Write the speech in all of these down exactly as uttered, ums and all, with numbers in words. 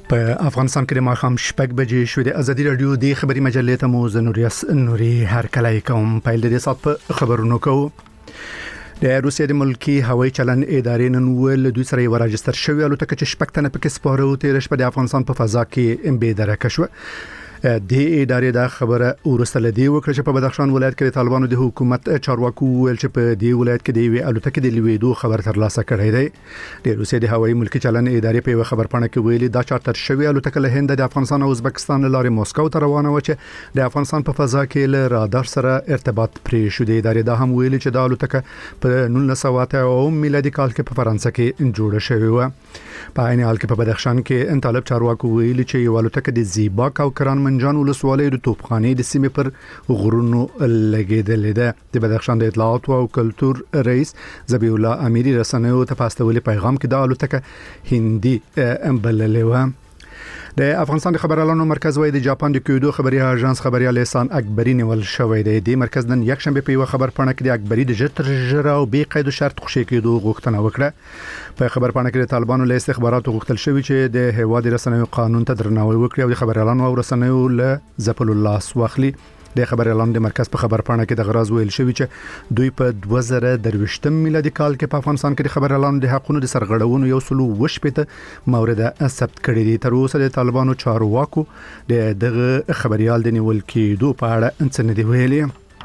په افغانستان کې د ماښام شپږ بجې شوې د ازادي رادیو د خبري مجلې ته مو زنوریاس نوري هر کله کوم په دې سات په خبرونو کو د روسیې د ملکی هوایي چلن ادارې نن ول دوی سره یو راجستر شوی الوتکه چې شپږ تنه پکې سپاره او تیر شپه د افغانستان په فضا کې ام بي درکه شو د ادارې د خبره ورسله دی وکړه چې په بدخشان ولایت کې طالبانو د حکومت چارواکو ول چې په دې ولایت کې د وی الوتکه د لویدو خبر ترلاسه کړی دی د روسیې د هوایي ملکی چلن ادارې په یو خبرپاڼه کې ویلي دا چارتر شوی الوتکه له هند د افغانستان او ازبکستان لارې موسکو ته روانه و چې د افغانستان په فضا کې له رادار سره ارتباط پرې شو د ادارې دا هم ویلي چې د الوتکه په نولس سوه او میلادي کال کې په فرانسه کې جوړه شوې و په عین حال کې په بدخشان کې ان طالب چارواکو ویلي چې یو الوتکه د زیبا او کران منجان ولسوالۍ د توپخانې د سیمې پر غرونو لګیدلې ده د بدخشان د اطلاعات او کلتور رئیس ذبیح الله امیری رسنیو ته پاستولي پیغام کې د الوتکه هندي امبللې و د افغانستان د خبريالانو مرکز وای د جاپان د کیودو خبري اژانس خبريال احسان اکبری نیول شوی دی د مرکز نن یک شنبه په یو خبر پاڼه کې د اکبری د جتر جره او بې قید شرط خوشی کېدو غوښتنه وکړه په خبر پاڼه کې د طالبانو له استخباراتو غوښتل شوی چې د هواد رسنیو قانون ته درناوی وکړي او د خبريالانو او رسنیو له ځپل الله سواخلي د خبريالانو د مرکز په خبر پاڼه کې د غراز ویل شوی چې دوی په دوه زره درويشتم میلادي کال کې په افغانستان کې د خبريالانو د حقوقو د سرغړونو یو سلو وشپته مورد ثبت کړی دي تر اوسه د طالبانو چارواکو د دغه خبريال د نیول کېدو په اړه انڅ نه دی ویلي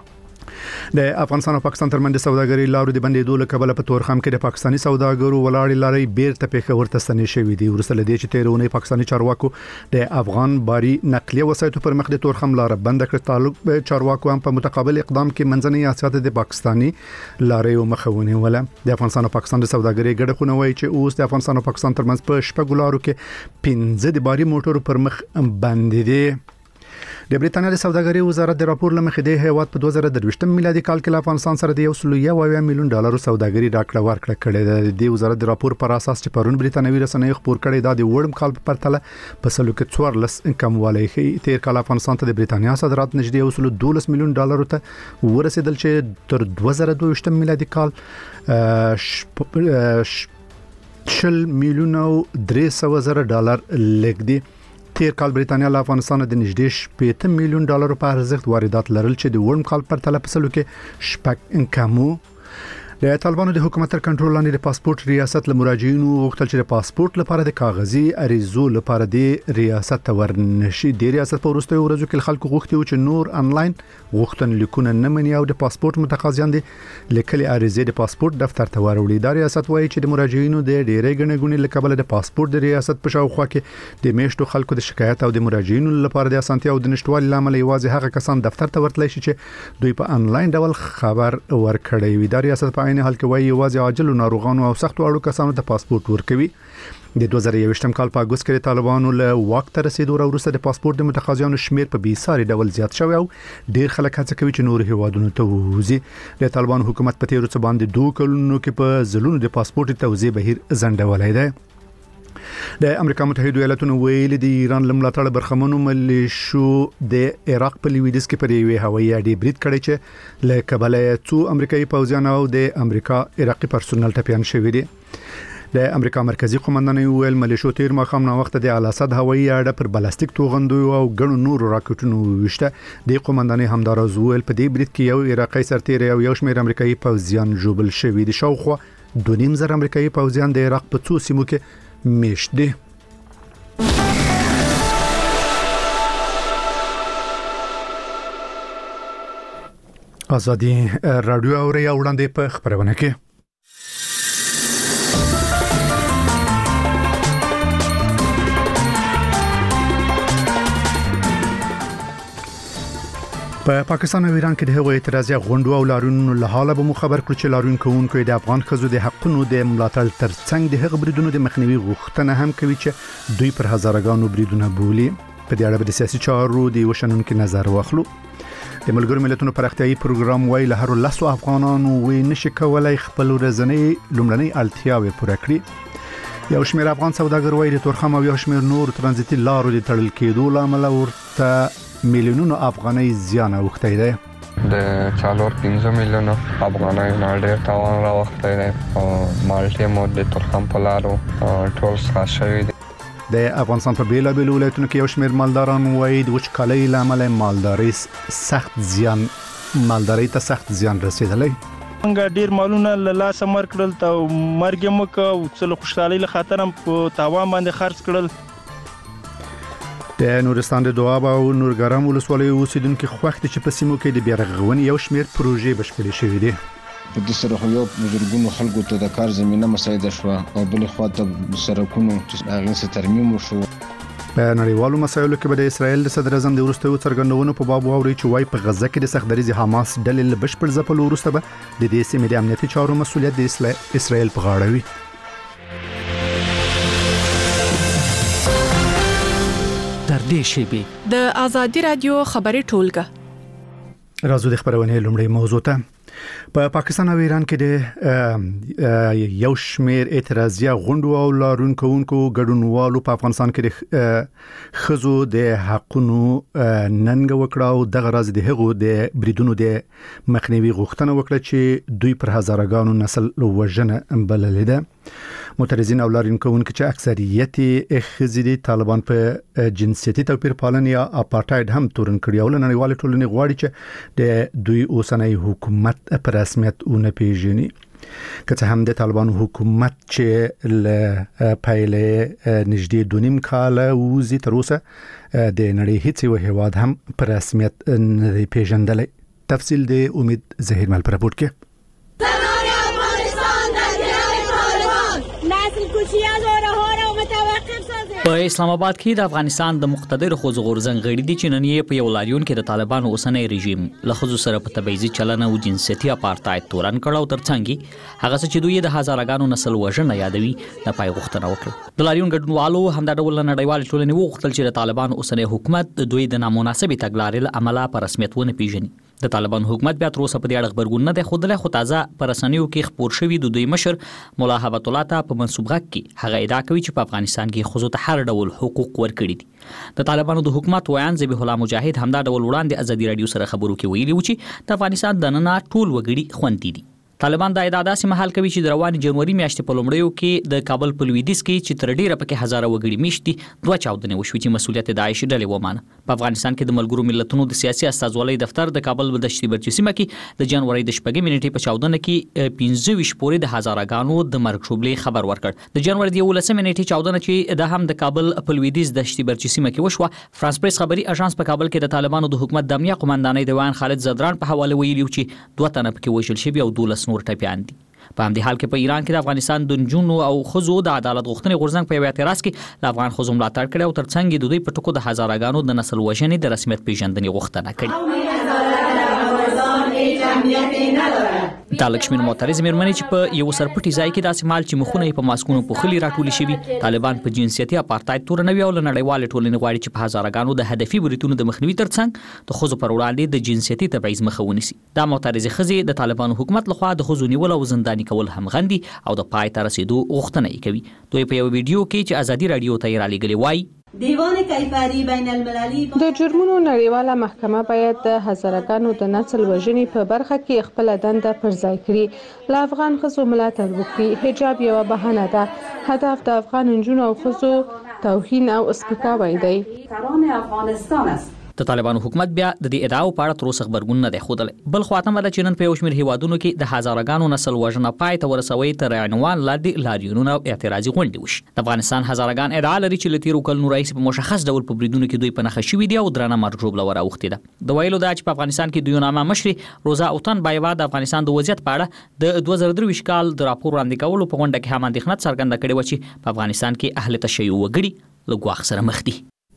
د افغانستان او پاکستان ترمنځ د سوداګرۍ لارو د بندېدو له کبله په تورخم کې د پاکستاني سوداګرو ولاړې لارې بیرته پیښور ته ستنې شوې دي ورسره د چې تیرونه پاکستاني چارواکو د افغان باری نقلیه وسایطو پر مخ د تورخم لار بند کړ تعلق چارواکو هم په متقابل اقدام کې منځنۍ اسیا د پاکستاني لارې مخاوني ولا د افغانستان او پاکستان د سوداګرۍ ګډه خونه وایي چې اوس د افغانستان او پاکستان ترمنځ په شپږ لارو کې پنځه د باری موټرو پر مخ بند دي د بریټانیا د سوداګرۍ وزارت د راپور لمخې د هیواد په دوه زره درويشتم میلادي کال کې له افغانستان سره د یو سل یو میلیون ډالر سوداګري راکړه ورکړه کړې ده د وزارت د راپور پر اساس چې پرون بریټانوي رسنۍ خبر کړي دا د وړم کال په پرتله په سلو کې څوارلس کموالی ښیي تیر کال افغانستان ته د بریټانیا صادرات نږدې یو سل دولس میلیون ډالر ته ورسېدل چې تر دوه زره دوه میلادي کال شل میلیون او درې سوه زره ډالر لګ دي تیر کال بریټانیا له افغانستان د نږدې شپږ میلیون ډالر په ارزښت واردات لرل چې د ورم کال پر تله په سلو کې شپږ کمو د طالبانو د حکومت تر کنټرول لاندې د پاسپورت ریاست له مراجعینو وغوښتل چې د پاسپورت لپاره د کاغذي اریزو لپاره د ریاست ته ورنشي د ریاست په وروستیو ورځو کې خلکو غوښتي چې نور انلاین غوښتنلیکونه نه مني او د پاسپورت متقاضیان دي لیکلي اریزې د پاسپورت دفتر ته وروړي د ریاست وایي چې د مراجعینو د ډېرې غنډګونې لکبل د پاسپورت د ریاست په شاوخوا کې د میشتو خلکو د شکایت او د مراجعینو لپاره د اسانتیا او د نشټوالي لامل یوازې هغه کسان دفتر ته ورتلی شي چې دوی په انلاین ډول خبر ورکړي وي د ریاست په عین حال کې وایي یوازې عاجل ناروغانو او سختو اړو کسانو ته پاسپورت ورکوي د دوه زره یوویشتم کال په اگست کې طالبانو له واک ته رسیدو وروسته د پاسپورت د متقاضیانو شمیر په بیساري ډول زیات شوی او ډیر خلک هڅه کوي چې نور هیوادونو ته وځي د طالبانو حکومت په تیرو څه باندې دوه کلونو کې په ځلونو د پاسپورت توزیع بهیر زندولای دی د امریکا متحده ایالاتونو ویلي د ایران لملاتړ برخمنو ملیشو د عراق په لویدیځ کې پر یوې هوایي اډې برید کړی چې له کبله څو امریکایي پوځیان او د امریکا عراقي پرسونل ټپيان شوی دي د امریکا مرکزی قومندان ویل ملیشو تیر مخام نو وخت د الاسد هوایي اډه پر بلاستیک توغندو او ګڼو نور راکټونو وشته د قومندان همدار زویل په دې برید کې یو عراقي سرتیر او یو شمېر امریکایي پوځیان جوبل شوی دي شاوخوا دوه نیم زره امریکایي پوځیان د عراق په څو سیمو کې میشت دي ازادي رادیو اوري وړاندې په خبرونه کې په پاکستان او ایران کې د هغوی اعتراضي غونډو او لارونو له حاله به مو خبر کړو چې لارون کوونکو د افغان خزو د حقونو د ملاتړ ترڅنګ د هغو بریدونو د مخنیوي غوښتنه هم کوي چې دوی پر هزارګانو بریدونه بولي په دې اړه د سیاسي چارو د وشنونکو نظر واخلو د ملګرو ملتونو پراختیايي پروګرام وایي له هر لاسو افغانانو وې نشي کولای خپل ورځنی لومړنۍ اړتیاوې پوره کړي یو شمېر افغان سوداګر وایي د تورخم او یو شمېر نور ترانزیتي لارو د تړل کېدو لامل ورته میلیونونو افغانۍ زیان اوښتی دی د څلور پنځه میلیونو افغانۍ نه ډېر تاوان راوښتی دی او مالټې مو د تورخم په لارو ټول څخه شوي دي د افغانستان په بیلابېلو ولایتونو کې یو شمېر مالداران وایي د وچکالۍ له امله مالداري سخت زیان مالداري ته سخت زیان رسیدلی. څنګه ډیر مالونه له لاسه مر کړل ته مرګ مو کو څل خوشحالي له خاطر هم په تاوان باندې خرڅ کړل. د نورستان د دواب او نورګرام ولسوالۍ اوسیدونکو خوښ دي چې په سیمو کې د بیارغونې یو شمېر پروژې بشپړې شوې دي. په دې سره خو یو بزرګونو خلکو ته د کار زمينه مساعده شوه او بل خو ته سرکونو چې هغه څه ترمیم وشو. په نړیوالو مسایلو کې به د اسرایل د صدر اعظم د وروستیو څرګندونو په باب واوري چې وايي په غزه کې د سختدریز حماس ډلې له بشپړ ځپلو وروسته به د دې سیمې د امنیتي چارو مسؤلیت د اسرایل په غاړه وي. تر دې شی د آزادي رادیو خبري ټولګه راځو د خبرونه لومړی موضوع ته. په پا پاکستان او ایران کې د یو شمېر اعتراضیه غونډو او لارونکوونکو ګډونوالو په افغانستان کې د خزو د حقونو ننګ وکړه او دغه راز د هغو د بریدونو د مخنیوي غوښتنه وکړه چې دوی پر هزارګانو نسل وژنه بللې ده. معترضین او لارونکوونکو چې اکثریت خزيدي طالبان په جنسيتي توپیر پالنه یا اپارټاید هم تورن کړی او نړیوال ټولنې غواړي چې د دوی اوسنۍ حکومت په رسمیت ونه پیژني. که هم د طالبان حکومت چې له پایله نږدې دونیم کال وزي تر اوسه د نړۍ هیڅ یو هیواد هم په رسمیت نه پیژندل. تفصیل د امید زهیر مل پر راپورټ کې. په اسلام آباد کې د افغانستان د مقتدر خوځ غورځنګ غړي دي چې نن یې په یو لاریون کې د طالبانو اوسنۍ رژیم له خوځو سره په تبعیضي چلن او جنسيتي اپارټاید تورن کړه او ترڅنګ هغه چې دوی د هزارګانو نسل وژنه یادوي د پای غوښتنه وکړه. د لاریون ګډونوالو همدا ډول نړیوال ټولنې وغوښتل چې د طالبانو اوسنۍ حکومت دوی د نامناسبې تګلارې له امله په رسمیت ونه پیژني. د طالبان حکومت بیا تر اوسه په دې اړه خبرګون نه دی خوده خو تازه پر رسنیو کې خبر شوی د دوی مشر مولا هبت الله ته په منسوبه کې هغه ادعا کوي چې په افغانستان کې خزو ته هر ډول حقوق ورکړي دي. د طالبانو د حکومت ویان ذبیح الله مجاهد همدا ډول وړاندې ازادي رادیو سره خبرو کې ویلي و چې د افغانستان د نن ټول وګړي خوندي دي. طالبان د ادعا داسې محل کوي چې د روان جنوري میاشتې په لومړیو کې د کابل په لویدیځ کې چې تر ډیره پکې هزاره وګړي میشتي دوه چاودنې وشوې چې مسولیت د داعش ډلې ومانه. په افغانستان کې د ملګرو ملتونو د سیاسي استازولۍ دفتر د کابل د دشتي برچسیمه کې د جنوري د شپږمې نیټې په چاودنه کې پنځه ویشت پورې د هزارګانو د مرګ شوبلې خبر ورکړ. د جنوري د ولسمې نیټې چاودنه چې د هم د کابل په لویدیځ د دشتي برچسیمه کې وشوه. فرانس پریس خبري اژانس په کابل کې د طالبانو د حکومت د امنیه قومندانۍ د وان خالد زدران په حواله ویلي چې دوه تنه پکې وژل شوي او دولس نور ټپيان دي. په همدې حال کې په ایران کې د افغانستان د نجونو او خزو د عدالت غوښتنې غورځنګ په یو اعتراض کې د افغان خزو ملاتړ کړي او ترڅنګ د دوی په ټکو د هزارګانو د نسل وژنې د رسمیت پیژندنې غوښتنه کړې. د لکشمن معترض مېرمنې چې په یو سرپټي ځای کې داسې مال چې مخونه په ماسکونو پوخلي راټولې شوي طالبان په جنسيتي اپارټاید تورنوي او نړیوال ټولنې غواړي چې په هزارګانو د هدفي بریتونو د مخنیوي ترڅنګ د خزو پر وړاندې د جنسيتي تبعیض مخه ونیسي. دا معترض خزې د طالبانو حکومت لخوا د خزو نیول او زنداني کول هم غندي او د پای ته رسیدو غوښتنه کوي. دوی په یو ویډیو کې چې ازادي رادیو ته را لېږلي وایي دیوان کیفری بین المللی د جرمونو نړیواله محکمه باید د هزارګانو د نسل وژنې په برخه کې خپل دنده پر ځای کړي. له افغان خزو ملاتړ وکړي. حجاب یو بهانه ده. هدف د افغان نجونو او خزو توهین او سپکاوی دی. تران افغانستان است. د طالبانو حکومت بیا د دې ادعاو په اړه تر اوسه خبرګون نه دی ښودلی. بل خوا ته چې نن په یو شمېر هیوادونو کې د هزارګانو نسل وژنه پای ته ورسوي تر عنوان لاندې لاریونونه او اعتراضي غونډې وشي. د افغانستان هزارګان ادعا لري چې له تېرو کلونو راهیسې په مشخص ډول په بریدونو کې دوی په نښه شوي دي او درنه مرګ ژوبله وراوښتې ده. د ویلو دا چې په افغانستان کې دوی نامه مشرې روزا اوتن بایوا د افغانستان د وضعیت په اړه د دوه زره درویشت کال د راپور وړاندې کولو په غونډه کې هم اندېښنه څرګنده کړې وه چې په افغانستان کې اهل تشیع وګړي له ګواښ سره مخ دي.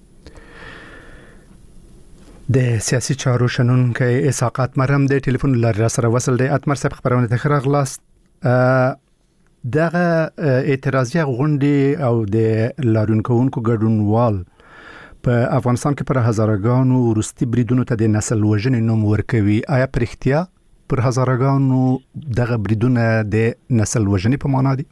د سیاسي چارو شنونکی اسحاق مرهم د ټلیفون لاره سره وصل دی. اتمر صاحب خبرونه ته راغلاست. دغه اعتراضي غونډې او د لارونکوونکو ګډونوال په افغانستان کې پر هزارګانو ورستي بریدونو ته د نسل وژنې نوم ورکوي. آیا پر اختیا پر هزارګانو دغه بریدونه د نسل وژنې په معنا دي؟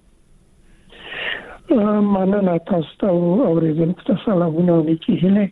مننه تاسو ته اوریدونکو ته سلامونه ولیکي. هله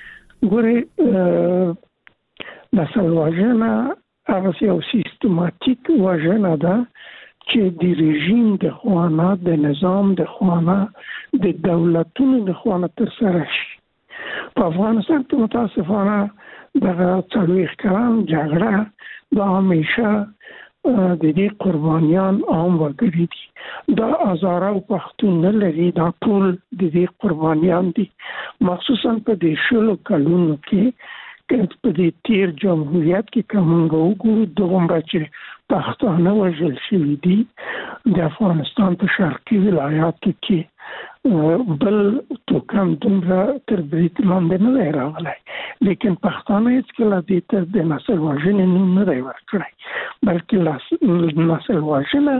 ګوره نسل وژنه هغه یو سیستماتیک وژنه ده چې د رژیم د خوانه د نظام د خوانه د دولتونو د خوانه تر سره شي. په افغانستان کې متاسفانه دغه څلوېښت کلن جګړه دا همیشه د دې قربانیان عام وګړي دي. دا هزاره او پښتون نه لري، دا ټول د دې قربانیان دي. مخصوصا په دې شلو کلونو کې په دې تیر جمهوریت کې کومه وګورو دغه چې پښتانه وژل شوي دي د افغانستان په شرقي ولایاتو کې بل توکم دومره تر برید لاندې نه دی راغلی، لیکن پښتانه هېڅکله دې ته د نسل وژنې نوم نه دی ورکړی، بلکې نسل وژنه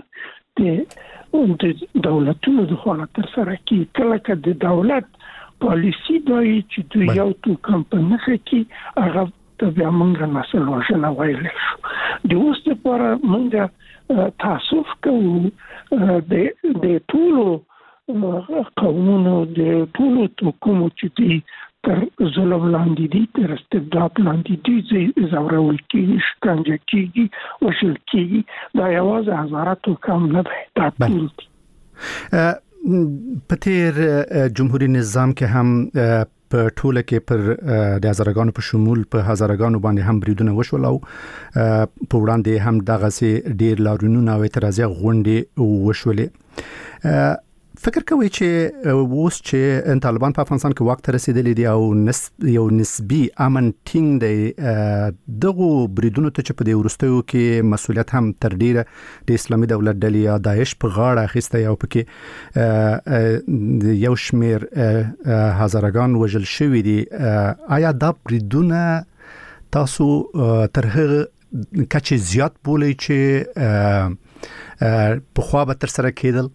د دولتونو د خوا تر سره کېږي. کله که د دولت پالیسی دای چې دوی یو توکم په نښه کې هغه ته بیا موږ نسل وژنه ویلی شو. د اوس لپاره موږ تاسف کوو د ټولو قومونو د ټولو توکمو چې دوی تر ظلم لاندې دي، تر استبداد لاندې دي، ځورول کېږي، شکنجه کېږي، وژل کېږي. دا یوازې هزاره توکم نه دی، دا ټول دي. په تیر جمهوریت نظام کې هم په ټوله کې پر د هزارګانو په شمول په هزارګانو باندې هم بریدونه وشول او په وړاندې هم دغه سي ډیر لارونونه او اعتراضي غونډې وشولې. فکر کوي چې اوس چې طالبان په افغانستان کې وخت رسیدلی دی او نس یو نسبی امن ټینګ دی، دغه بریدونو ته چې په دې ورستیو کې مسولیت هم تر ډیره د اسلامي دولت ډلې یا داعش په غاړه اخیسته او پکې یو شمیر هزارګان وژل شوی دي. آیا دا بریدونه تاسو تر هغه کچې زیات بولئ چې په خوا به تر سره کېدل؟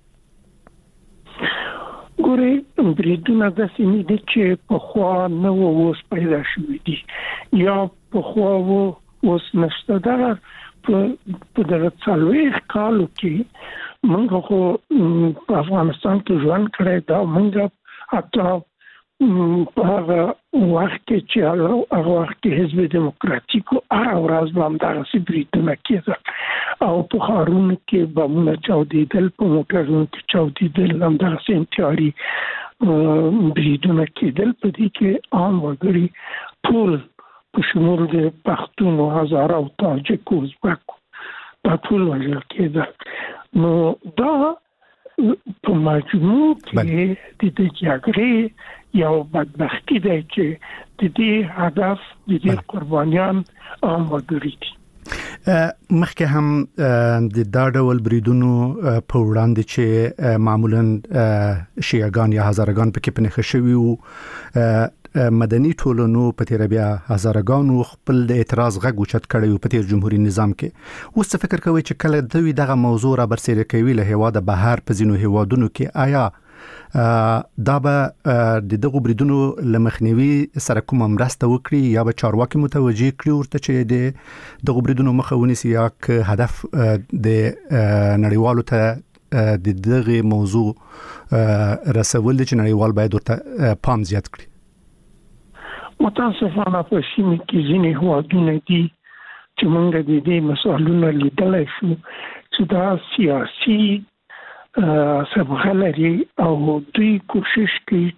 ګورې بریدونه داسې نه دي چې په خوا نه و اوس پیدا شوي دي یا په خوا و اوس نشته. دغه په دغه څلوېښت کالو کې موږ خو په افغانستان کې ژوند کړی، دا موږ حتی په هغه وخت کې چې هغه وخت کې حزب دیموکراتیکو هره ورځ به همدغسې بریدونه کېدل او په ښارونو کې بمونه چاودېدل، په موټرونو کې چاودېدل، همدغسې انتحاري بریدونه کېدل. په دې کې عام وګړي ټول په شمول د پښتون او هزاره او تاجک او ازبک دا ټول وژل کېدل. نو دا په مجموع کې د دې جګړې یو بدبختي دی چې د دې هدف د دې قربانیان عام وګړي دي. مخکې هم د دا ډول بریدونو په وړاندې چې معمولاً شیعاګان یا هزارګان پکې پنهخه شوي وو، مدني ټولنو په تیر بیا هزارګانو خپل د اعتراض غږ اوچت کړی په تیر جمهوریت نظام کې. اوس څه فکر کوي چې کله دوی دغه موضوع را برسېره کوي له هیواده بهر په ځینو هیوادونو کې، آیا دا به د دغه بریدونو لمخنیوي سره کومه مرسته وکړي یا به چارواکي متوجه کړي ورته چې د دغه بریدونو مخه ونیسي یا که هدف د نړیوالو ته د دغه موضوع رسول دي چې نړیوال باید ورته پام زیات کړي؟ متاسفانه په سیمه کې ځینې هیوادونه دي چې موږ د دې مسؤلینو لیدلی شو چې دا سیاسي سبغه لري او دوی کوشش کوي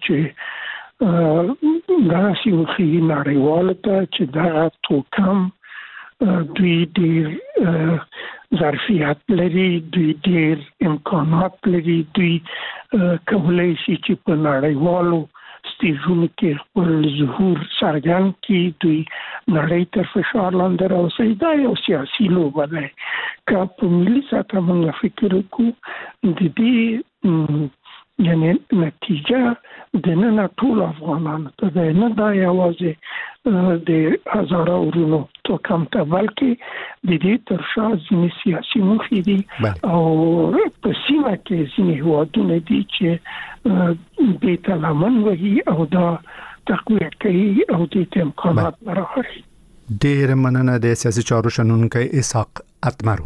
چې دا سیوخي نړیوالو ته چې دا توکم دوی ډېر ظرفیت لري، دوی ډېر امکانات لري، دوی کولی شي چې په نړیوالو ستیجونو کې خپل ظهور څرګند کړي، دوی نړۍ تر فشار لاندې راوستي. دا یو سیاسي لوبه ده. که په ملي سطحه موږ فکر وکړو د دې یعنی نتیجه د نن ټول افغانانو ته ده، نه دا یوازې د هزاره ورونو توکم ته بلکې د دې تر شا ځینې سیاسي موخې دي او په سیمه کې ځینې هیوادونه دي چې دې ته لمن وهي او دا تقویه کوي او دې ته امکانات برابروي. ډېره مننه د سیاسي چارو شنونکی اسحاق اتمرو.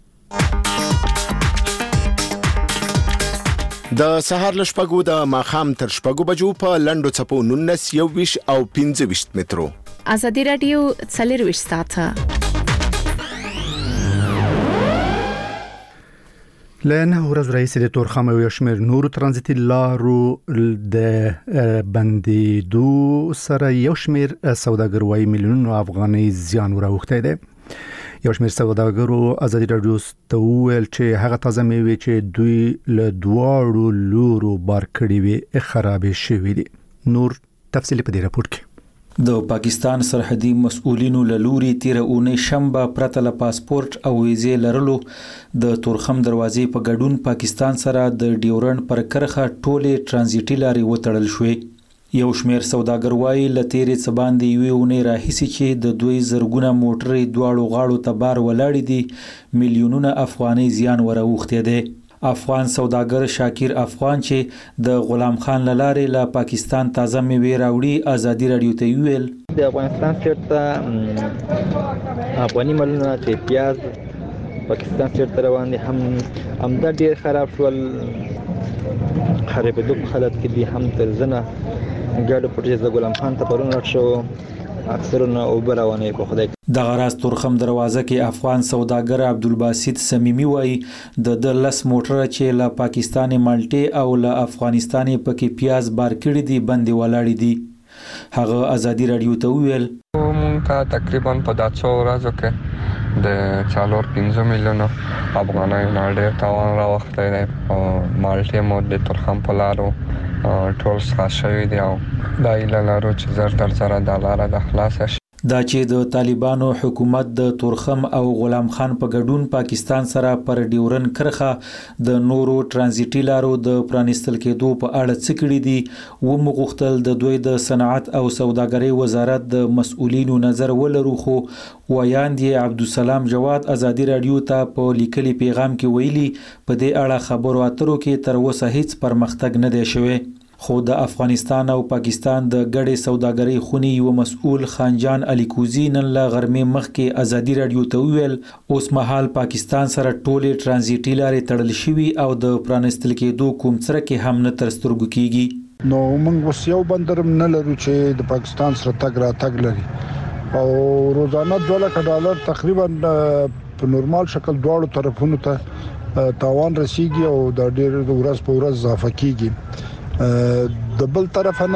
د سهار لشپګو د ماخام تر شپګو بجو په لندو چپو نونس یو ویش او پنځه ویش مترو. ازادي رادیو څلور ویش ساعته لنه ورځ رئیس د تورخم او شمیر نور ترانزیتي لارو د بندیدو سره یو شمیر سوداګر وايي میلیونونو افغاني زیان وراوخته ده. یو شمیر سوداګرو ازادي رادیو ته ویل چې هغه تازه میوي چې دوی له دواړو لورو بار کړی وي خرابې شوې دي. نور تفصیل په دې راپور کې. د پاکستان سرحدي مسؤلینو له لوري تیر اونۍ شنبه پرته له پاسپورت او ویزې لرلو د تورخم دروازې په ګډون پاکستان سره د ډیورنډ پر کرخه ټولې ترانزیتي لارې وتړل شوې. یو شمیر سوداګر وايي له تیرې څه باندې یوې اونۍ راهیسې چې د دوی زرګونه موټرې دواړو غاړو ته بار ولاړې دي میلیونونه افغاني زیان وراوخته دي. افغان سوداګر شاکر افغان چې د غلام خان لاره له پاکستان تازه میوه راوړي ازادي رادیو ته ویل د افغانستان چیرته افغاني مالونه چې پیاز پاکستان چیرته روان دي هم هم دا ډیر خراب شول خرابېدو په حالت کې دي هم تر زنه ګاډو پټه د غلام خان ته پرون ورشو اکثرونه او برونه په خدای د غراس تورخم دروازه کې افغان سوداګر عبدالباسط سمیمی وای د د لس موټر چې له پاکستاني مالټي او له افغانستاني پکې پیاز بار کړی دي بندي ولاړ دي. هغه ازادي رادیو ته ویل مونږ ته تقریبا په داتو ورځو کې د څلور پنځه میلیونو افغانۍ نړۍ تاوان راوخته دی. مالټي مو د تورخم په لارو ټول ښه شوی دی او دا ایله لارو چې زر در سره د لاره د خلاص شي. دا چې د طالبانو حکومت د تورخم او غلام خان په ګډون پاکستان سره پر ډیورن کرخه د نورو ترانزیتي لارو د پرانستل کېدو په اړه څه کړي دي و مغختل د دوی د صنعت او سوداګرۍ وزارت د مسؤلینو نظر ولرو خو ویاندې عبدالسلام جواد ازادي رادیو ته په لیکلي پیغام کې ویلي په دې اړه خبرو اترو کې تر اوسه هیڅ پرمختګ نه دی شوی. خو د افغانستان او پاکستان د ګډې سوداګرۍ خونی یو مسؤل خانجان علي کوزی نن له غرمې مخکې ازادي رادیو ته ویل اوس مهال پاکستان سره ټولې ترانزیتي لارې تړل شوي او د پرانستل کېدو کوم څرکې هم نه تر سترګو کیږي. نو موږ اوس یو بندرم نه لرو چې د پاکستان سره تګ را تګ لري او روزانه دوه لک ډالر تقریبا په نورمال شکل دواړو طرفونو ته تاوان رسیږي او د ډېر ورځ په ورځ اضافه کیږي. د بل طرف نه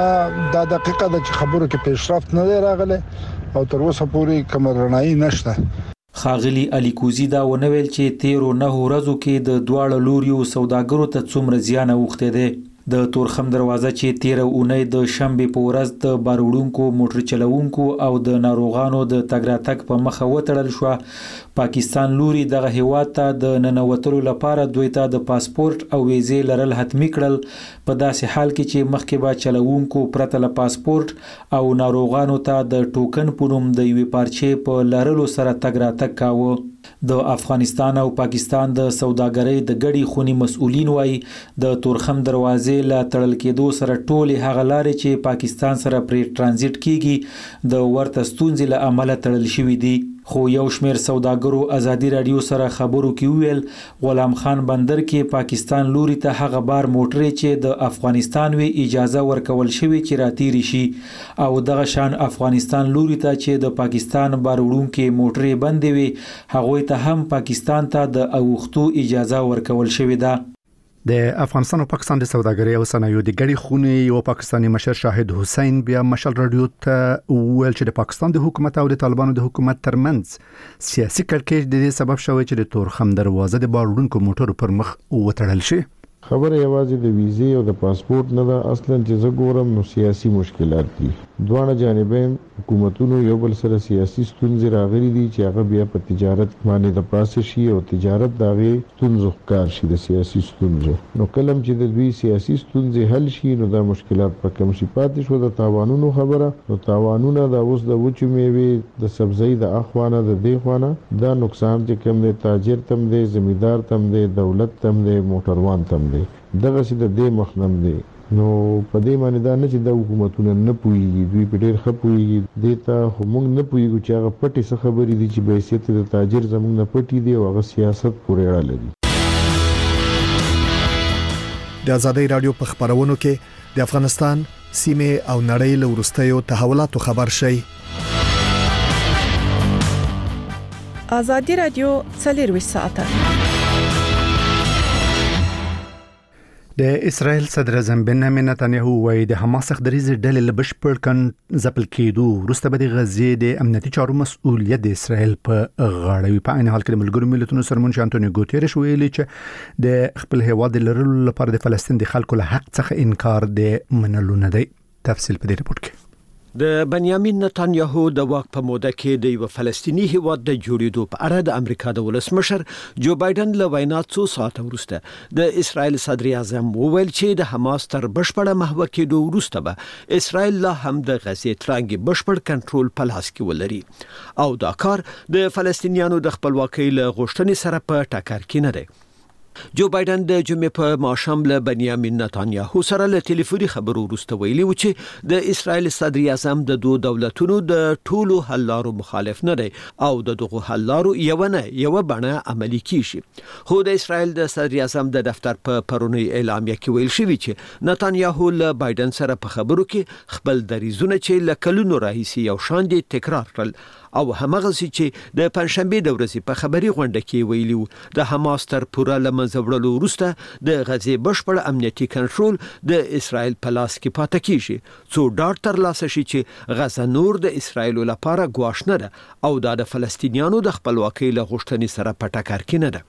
دا دقیقه د خبرو کې پیشرفت نه راغله او تر اوسه پورې کوم رڼایي نشته. خاغلی علي کوزی دا ونویل چې تیرو نه ورځو کې د دواړو لوریو سوداګرو ته څومره زیان اوخته ده. د تورخم دروازه چې تیر اونۍ د شنبه په ورځ د باروړونکو موټر چلوونکو او د ناروغانو د تګ راتګ په مخه وتړل شو. پاکستان لوري دغه هیواد ته د ننوتلو لپاره دوی ته د پاسپورت او ویزې لرل حتمی کړل په داسې حال کې چې مخکې به چلوونکو پرته له پاسپورت او ناروغانو ته د ټوکن په نوم د یوې پارچې په لرلو سره تګ راتګ کاوه. د افغانستان او پاکستان د سوداګرۍ د ګډي خونی مسؤلین وای د تورخم دروازې لا تړل کېدو سره ټولې هغه لارې چې پاکستان سره پرې ترانزیت کیږي د ورته ستونزې له امله تړل شوې دي. خو یو شمیر سوداګرو ازادي رادیو سره خبرو کې ویل غلام خان بندر کې پاکستان لوري ته هغه بار موټرې چې د افغانستان وی اجازه ورکول شوی چې راتېری شي او دغه شان افغانستان لوري ته چې د پاکستان بار وړونکو موټرې بندې وي هغه ته هم پاکستان ته د اوختو اجازه ورکول شوی ده. د افغانستان او پاکستان د سوداګرۍ او صنایعو د ګډي خونې یو پاکستانی مشر شاهد حسین بیا مشال رادیو ته ویل چې د پاکستان د حکومت او د طالبانو د حکومت ترمنځ سیاسي کړکېچ د دې سبب شوی چې د تورخم دروازه د باروړونکو موټرو پر مخ وتړل شي. خبر یوازې د ویزې او د پاسپورت نه ده اصلا چې زه ګورم نو سیاسي مشکلات دي. دوه جانبین حکومتونو یو بل سره سیاسي ستونزې راغلي دي چې هغه بیا په تجارت باندې د پاسه شي او تجارت داغه ستونزو ښکار شي د سیاسي ستونزو. نو کلم چې د دوی سیاسي ستونزې حل شي نو دا مشکلات په کم شي. پاتې شو د تاوانونو خبره نو تاوانونه د اوس د وچو میوې د سبزی د اخوانه د دی خوانه دا نقصان چې کم دی تاجر تم دی زمیندار تم دی دولت تم دی موټروان تم دی دغه سي د دې مخنم دی. نو په دې معنی دا نه چې د حکومتونو نه پويږي دوی په ډېر خپويږي دیتا همغه نه پويږي چې هغه پټي څه خبرې دي چې به حیثیت د تاجر زموږ نه پټي دي او هغه سیاست پورې اړه لري. د ازادي رادیو په خبرونو کې د افغانستان سیمه او نړۍ له ورستیو تحولاتو خبر شي. ازادي رادیو څلور ساعته د اسرائیل صدر اعظم بنیامین نتانیاهو وايي د حماس خدریز ډلې له بشپړ کن ځپل کېدو وروسته به د غزې د امنیتي چارو مسؤلیت د اسرائیل په غاړه وي. په عین حال کې د ملګرو ملتونو سرمنشي انټونیو ګوتيرش ویلي چې د خپل هیواد لرلو لپاره د فلسطین د خلکو له حق څخه انکار د منلو نه دی. تفصیل په دې رپورت کې. د بنیامین نتانیاهو د واک په موده کې د یو فلسطینی هیواد د جوړېدو په اړه د امریکا د ولسمشر جو بایدن له وینا څو ساعته وروسته د اسرائیل صدر اعظم وویل چې د حماس تر بشپړه محو کېدو وروسته به اسرائیل لا هم د غزې ترانګي بشپړ کنټرول په لاس کې ولري او دا کار د فلسطینیانو د خپلواکۍ له غوښتنې سره په ټکر کې نه دی. جو بایدن د جمعې په ماښام له بنیامین نتانیاهو سره له ټلیفوني خبرو وروسته ویلي و چې د اسرائیل صدر اعظم د دوه دولتونو د ټولو حل لارو مخالف نه دی او د دغه حل لارو یو نه یو بڼه عملي کیږي. خو د اسرائیل د صدر اعظم د دفتر په پرونی اعلامیه کې ویل شوی چې نتانیاهو له بایدن سره په خبرو کې خپل دریزونه چې له کلونو راهیسي یو شان دي تکرار کړل او همغه چې د پنځشنبه د ورځې په خبري غونډه کې ویلو د حماس تر پوره لمنځه وړلو وروسته د غزې بشپړ امنیتي کنټرول د اسرائیل په لاس کې پاتې کیږي څو ډاټ تر لاسه شي چې غزه نور د اسرائیل لپاره ګواښ نه ده او د فلسطینیانو د خپلواکۍ له غوښتنې سره په ټکر کې نه ده.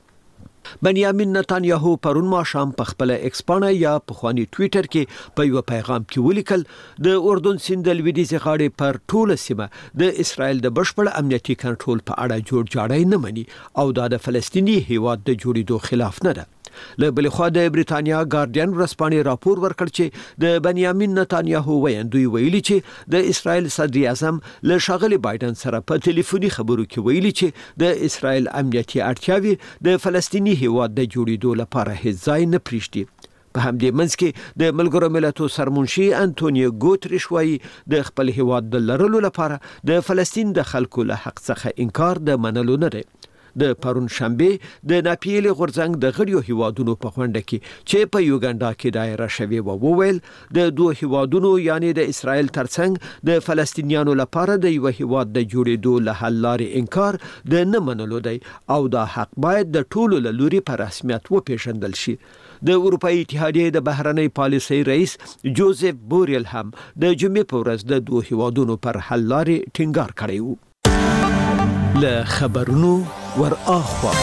بنیامین نتانیاهو پرون ماښام په خپل ایکس پاڼه یا په خواني ټوئیټر کې په یو پیغام کې ولیکل د اردن سیند د لویدیځ غاړې پر ټوله سیمه د اسرائیل د بشپړ امنیتي کنټرول په اړه جوړ جاړی نه مني او دا د فلسطینی هیواد د جوړېدو خلاف نه ده. له بل خوا د بریتانیا ګارډین ورځپاڼې راپور ورکړ چې د بنیامین نتانیاهو ویاندوی ویلي چې د اسرائیل صدر اعظم له ښاغلي بایدن سره په ټلیفوني خبرو کې ویلي چې د اسرائیل امنیتي اړتیاوې د فلسطینی هیواد د جوړېدو لپاره هیڅ ځای نه پریږدي. په همدې منځ کې د ملګرو ملتونو سرمنشي انټونیو ګوتریش وايي د خپل هیواد د لرلو لپاره د فلسطین د خلکو له حق څخه انکار د منلو نه دی. د پرون شنبه د ناپیل غورځنګ د غړیو هیوادونو په غونډه کې چې په یوګاندا کې دایره شوی و وویل د دوه هیوادونو یعنی د اسرائیل ترڅنګ د فلسطینیانو لپاره د یو هیواد د جوړېدو له حل لارې انکار د نه منلو دی او دا حق باید د ټولو له لوري په رسمیت وپېژندل شي. د اروپאי اتحادیې د بهرنۍ پالیسۍ رئیس جوزف بوریل هم د جمعې په ورځ د دوه هیوادونو پر حل لارې ټینګار کړی و. له خبرونو ور اخوا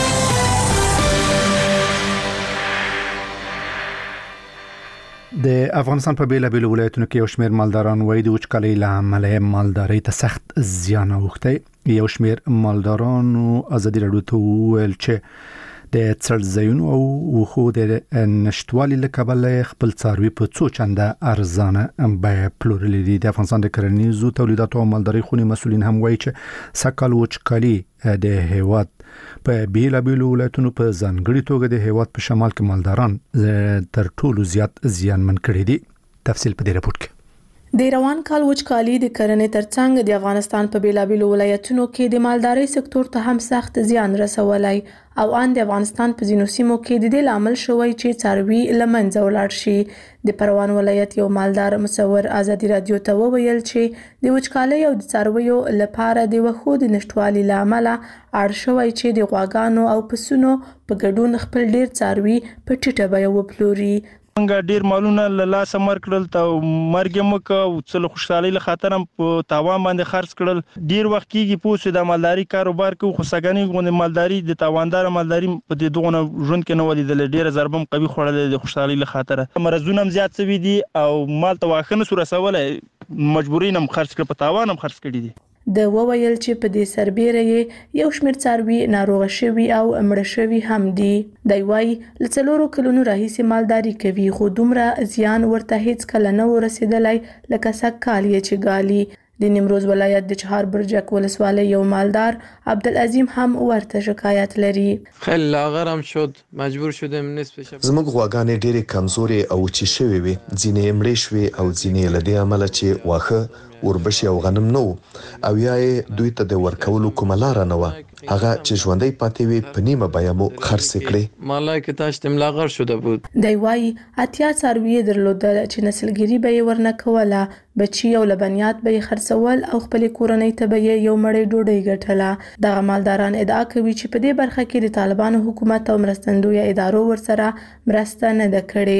د افغانستان په بیلا بیل ولایتونو کې یو شمېر مالداران وایي د وچکالۍ له امله مالدارۍ ته سخت زیان اوښتی. یو شمېر مالدارانو ازادي راډیو ته وویل چې د څړځایونو او وښو د نشټوالي له کبله خپل څاروي په څو چنده ارزانه بیه پلورلي دي. د افغانستان د کرنیزو تولیداتو او مالدارۍ خونې مسؤلین هم وایي چې سږکال وچکالي د هیواد په بیلا بیلو ولایتونو په ځانګړي توګه د هیواد په شمال کې مالداران تر ټولو زیات زیانمن کړي دي. تفصیل په دې رپورت کې. د روان کال وچکالي د کرنې ترڅنګ د افغانستان په بیلابیلو ولایتونو کې د مالدارۍ سکتور ته هم سخت زیان رسولی او ان د افغانستان په ځینو سیمو کې د دې لامل شوی چې څاروي له منځه ولاړ شي. د پروان ولایت یو مالدار مصور ازادي راډیو ته وویل چې د وچکالۍ او د څارویو لپاره د وښو د نشټوالي له امله اړ شوی چې د غواګانو او پسونو په ګډون خپل ډیر څاروي په ټیټه بیه وپلوري. څنګه ډیر مالونه له لاسه مر کړل ته مرګ مکه او څل خوشحالي له خاطر هم په تاوان باندې خرڅ کړل. ډیر وخت کېږي پوسې د مالداري کاروبار کوي خو سګنی غونډه مالداري د تاواندار مالداري په دې دغه ژوند کې نه ولیدل. ډیر ضربم قوي خوړل د خوشحالي له خاطر مرزونه هم زیات شوي دي او مال ته واخنه سور رسولای مجبورین هم خرڅ کړ په تاوان هم خرڅ کړي دي. د وویل چې په دې سربېره یې یو شمېر څاروي ناروغه شوي او مړه شوي هم دي. دی وایي له څلورو کلونو راهیسې مالداري کوي خو دومره زیان ورته هیڅ کله نه ورسېدلی لکه سږکال یې چې ګالي. د نیمروز ولایت د چهار برجک ولسوالۍ یو مالدار عبدالعظیم هم ورته شکایت لري. خیلی لاغرم شد مجبور شدم نصف شب. زموږ غواګانې ډېرې کمزورې او وچې شوې وې، ځینې مړې شوې او ځینې له دې امله چې واښه وربشې او غنم نه وو او یا یې دوی ته د ورکولو کومه لاره نه وه. هغه چې ژوندۍ پاتې وې په نیمه بیه مو خرڅې کړې. مالای که داشتم لاغر شده بود. دی وایي اتیا څاروي یې درلودل چې نسلګري به یې ورنه کوله، بچي او لبنیات به یې خرڅول او خپلې کورنۍ ته به یې یو مړۍ ډوډۍ ګټله. دغه مالداران ادعا کوي چې په دې برخه کې د طالبانو حکومت او مرستندویه ادارو ورسره مرسته نه ده کړې.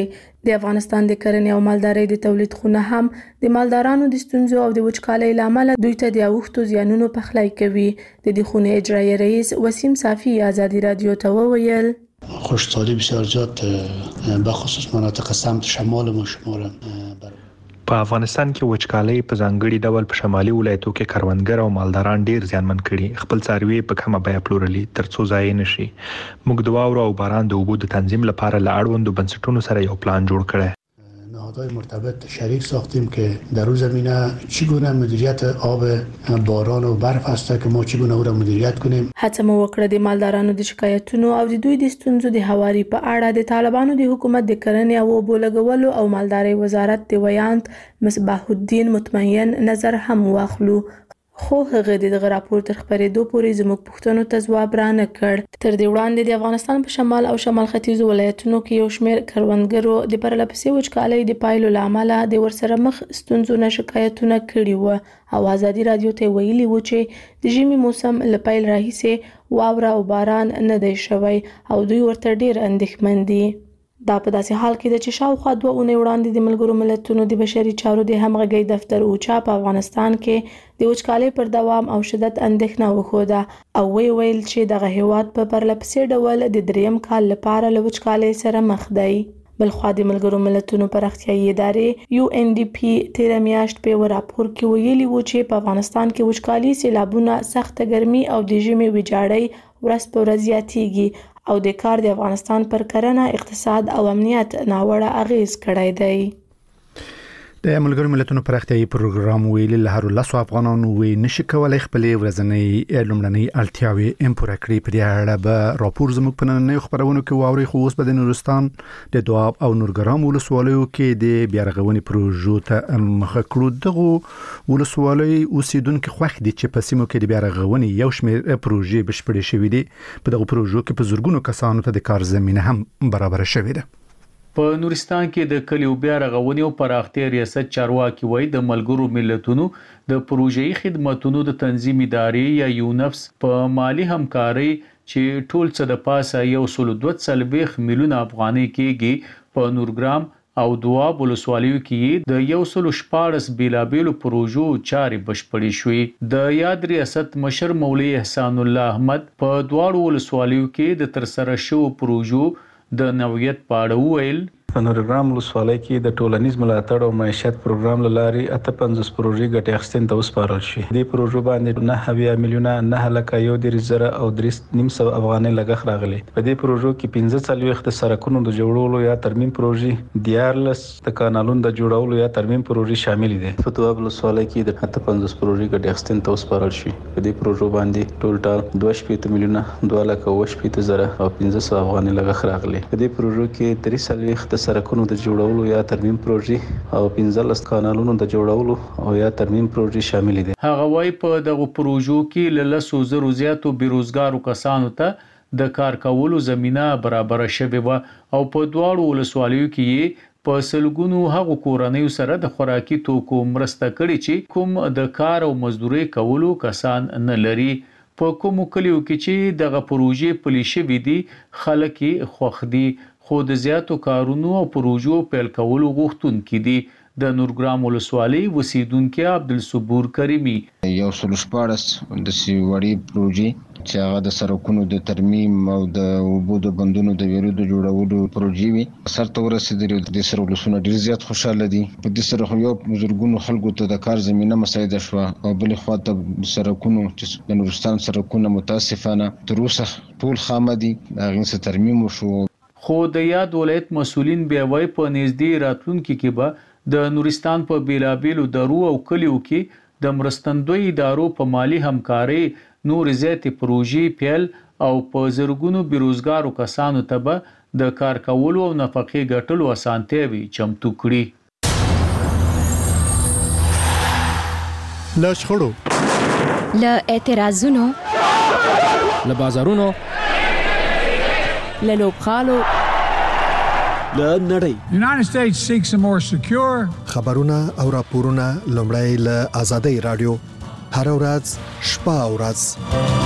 د افغانستان د کرنې او مالدارۍ د تولید خونه هم د مالدارانو د ستونزو او د وچکالۍ لامل دوی ته د اوښتو زیانونو پخلی کوي. د دې خونې اجرایی رئیس وسیم صافی آزادی رادیو ته وویل خشکسالی بسیار زیاد به خصوص مناطق سمت شمال ما شمال په افغانستان کې وچکالۍ په ځانګړي ډول په شمالي ولایتو کې کروندګر او مالداران ډیر زیانمن کړي، خپل څاروي په کومه بیه پلورلي ترڅو ضایع نشي. موږ د واورو او باران د اوبو د تنظیم لپاره له اړوندو بنسټونو سره یو پلان جوړ کړی. نهادهای مرتبط شریک ساختیم که در اون زمینه چگونه مدیریت آب باران و برف است که ما چگونه او را مدیریت کنیم. هڅه مو وکړه د مالدارانو د شکایتونو او د دوی د ستونزو د هواري په اړه د طالبانو د حکومت د کرنې او اوبو لګولو او مالدارۍ وزارت د ویاند مصباح الدین مطمئن نظر هم واخلو، خو هغه د دغه راپور تر خبرېدو پورې زموږ پوښتنو ته ځواب را نه کړ. تر دې وړاندې د افغانستان په شمال او شمال ختیځو ولایتونو کې یو شمېر کروندګرو د پرله پسې وچکالۍ د پایلو له امله د ورسره مخ ستونزو نه شکایتونه کړي وو او ازادي رادیو ته ویلي وو چې د ژمي موسم له پیل راهیسې واوره او باران نه دی شوی او دوی ورته ډېر اندېښمن دي. دا په داسې حال کې ده چې شاوخوا دوه اونۍ وړاندې د ملګرو ملتونو د بشري چارو د همغږۍ دفتر اوچا په افغانستان کې د وچکالۍ پر دوام او شدت اندېښنه وښوده او وی ویل چې دغه هیواد په پرله پسې ډول د دریم کال لپاره له وچکالۍ سره مخ دی. بلخوا د ملګرو ملتونو پراختیایي ادارې یو ان ډي پی تیره میاشت په یو راپور کې ویلي وو چې په افغانستان کې وچکالي، سیلابونه، سخته ګرمي او د ژمي ویجاړۍ ورځ په ورځ زیاتیږي او د کار د افغانستان پر کرنه، اقتصاد او امنیت ناوړه اغیز کړی دی. د ملګرو ملتونو پراختیایي پروګرام ویلي له هر لاسو افغانانو وی نشي کولای خپلې ورځنۍ لومړنۍ اړتیاوې ام پوره کړي. په دې اړه به راپور زموږ په نننۍ خبرونو کې واوري، خو اوس به د نورستان د دواب او نورګرام ولسوالیو کې د بیا رغونې پروژو ته مخه کړو. دغه ولسوالۍ اوسیدونکو خوښ دي چې په سیمو کې د بیا رغونې یو شمېر پروژې بشپړې شوې دي. په دغه پروژو کې په زورګونو کسانو ته د کار زمينه هم برابر شوې ده. په نورستان کې د کلیو بیا رغونې او پراختیا ریاست چارواکي وایي د ملګرو ملتونو د پروژې خدماتو د تنظیم ادارې یا یونفس په مالی همکاري چې ټول څه د پاسه یو سل دوه څلوېښت میلیونه افغانۍ کېږي په نورګرام او دواب ولسوالیو کې د یو سل شپاړس بیلابیلو پروژو چارې بشپړې شوې. د یاد ریاست مشر مولوي احسان الله احمد په دواړو ولسوالیو کې د ترسره شوو پروژو د نوعیت په اړه وویل. په نورګرام ولسوالۍ کې د ټولنیز ملاتړ او معیشت پروګرام له لارې اته پنځوس پروژې ګټې اخیستنې ته وسپارل شوې. دې پروژو باندې نه اویا میلیونه نه لکه یو دېرش زره او درې نیم سوه افغانۍ لګښت راغلی. په دې پروژو کې پنځه څلوېښت د سړکونو د جوړولو یا ترمیم پروژې، دیارلس د کانالونو د جوړولو یا ترمیم پروژې شامل دي. په دواب ولسوالۍ کې د اته پنځوس پروژې ګټې اخیستنې ته وسپارل شوې. په دې پروژو باندې ټول ټال دوه شپېته میلیونه دوه لکه اوه شپېته زره او پنځه سوه افغانۍ لګښت راغلی. په دې پروژو کې درې څلوېښت د سړکونو د جوړولو یا ترمیم پروژې او پنځلس کانالونو د جوړولو او یا ترمیم پروژې شامل دي. هغه وايي په دغه پروژو کې له لسو زرو زیاتو بیروزګارو کسانو ته د کار کولو زمينه برابر شوه او په دواړو ولسوالیو کې په سلګونو هغو کورنیو سره د خوراکي توکو مرسته کړې چې کوم د کار او مزدوري کولو کسان نه لري. په کومو کلیو کې چې دغه پروژې پلي شوې دي خلک یې خوښ دي، خو د زیاتو کارونو او پروژو پیل کولو غوښتونکي دي. د نورګرام ولسوالۍ اوسیدونکي عبدالصبور کریمي یو سل شپاړس د سیوړی پروژې چې هغه د سړکونو د ترمیم او د اوبو د بندونو د ویرو د جوړولو پروژې وي سرته ورسېدلې. د سره ولسونه ډیر زیات خوشاله دي. په دې سره یو بزرګونو خلکو ته د کار زمينه مساعده شو او بل خو ته سړکونو چې د نورستان سړکونه متاسفانه تر اوسه ټول خامه دي، هغه څه ترمیم وشو. خو د یاد ولایت مسولین بیا وایي په نږدې راتلونکي کې به د نورستان په بیلابیلو درو او کلیو کې د مرستندوی ادارو په مالی همکاري نور زیاتې پروژې پیل او په زرګونو بیروزګارو کسانو ته به د کار کولو او نفقې ګټلو اسانتیاوې چمتو کړي. له شخړو، له اعتراضونو، له بازارونو، له لوبغالو، له نړۍ. United States seeks a more secure خبرونه او راپورونه لومړی له آزادۍ رادیو هر ورځ شپه او ورځ